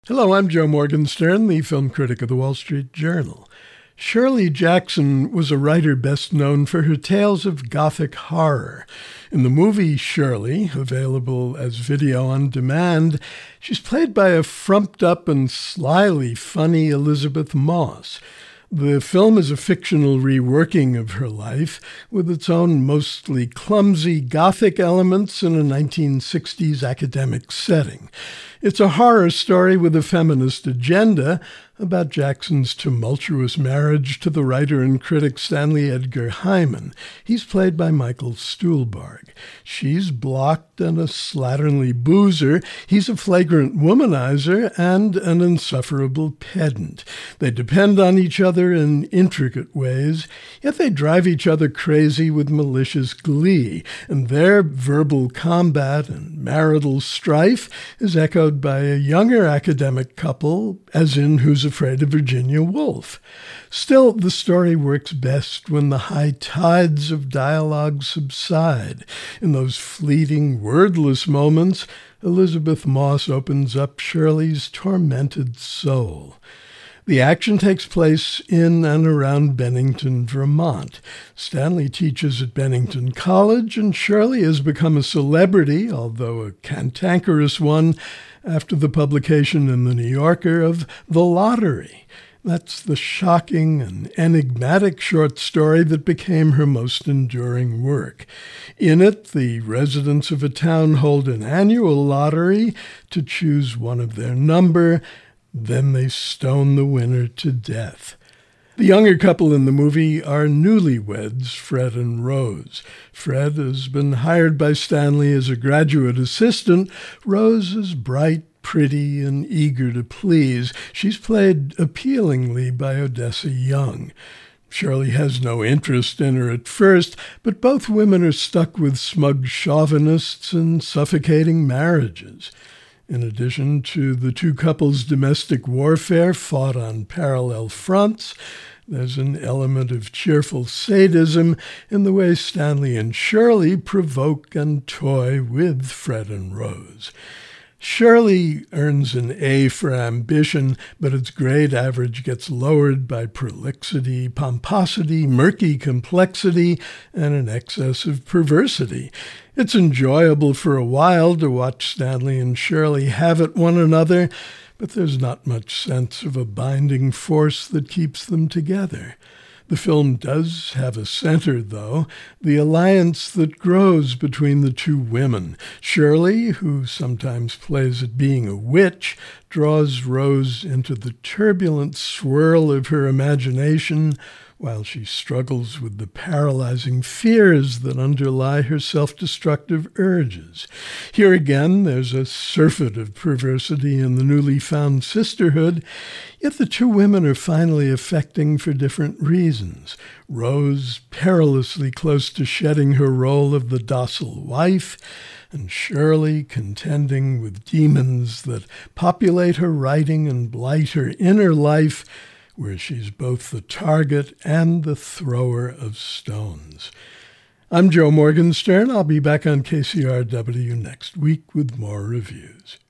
Hello, I'm Joe Morgenstern, the film critic of the Wall Street Journal. Shirley Jackson was a writer best known for her tales of Gothic horror. In the movie Shirley, available as video on demand, she's played by a frumped-up and slyly funny Elizabeth Moss. The film is a fictional reworking of her life, with its own mostly clumsy Gothic elements in a 1960s academic setting. It's a horror story with a feminist agenda about Jackson's tumultuous marriage to the writer and critic Stanley Edgar Hyman. He's played by Michael Stuhlbarg. She's blocked and a slatternly boozer. He's a flagrant womanizer and an insufferable pedant. They depend on each other in intricate ways, yet they drive each other crazy with malicious glee, and their verbal combat and marital strife is echoed by a younger academic couple, as in Who's Afraid of Virginia Woolf. Still, the story works best when the high tides of dialogue subside. In those fleeting, wordless moments, Elizabeth Moss opens up Shirley's tormented soul. The action takes place in and around Bennington, Vermont. Stanley teaches at Bennington College, and Shirley has become a celebrity, although a cantankerous one, after the publication in The New Yorker of The Lottery. That's the shocking and enigmatic short story that became her most enduring work. In it, the residents of a town hold an annual lottery to choose one of their number. Then they stone the winner to death. The younger couple in the movie are newlyweds, Fred and Rose. Fred has been hired by Stanley as a graduate assistant. Rose is bright, pretty, and eager to please. She's played appealingly by Odessa Young. Shirley has no interest in her at first, but both women are stuck with smug chauvinists and suffocating marriages. In addition to the two couples' domestic warfare fought on parallel fronts, there's an element of cheerful sadism in the way Stanley and Shirley provoke and toy with Fred and Rose. Shirley earns an A for ambition, but its grade average gets lowered by prolixity, pomposity, murky complexity, and an excess of perversity. It's enjoyable for a while to watch Stanley and Shirley have at one another, but there's not much sense of a binding force that keeps them together. The film does have a center, though, the alliance that grows between the two women. Shirley, who sometimes plays at being a witch, draws Rose into the turbulent swirl of her imagination while she struggles with the paralyzing fears that underlie her self-destructive urges. Here again, there's a surfeit of perversity in the newly found sisterhood, yet the two women are finally affecting for different reasons. Rose, perilously close to shedding her role of the docile wife, and Shirley contending with demons that populate her writing and blight her inner life, where she's both the target and the thrower of stones. I'm Joe Morgenstern. I'll be back on KCRW next week with more reviews.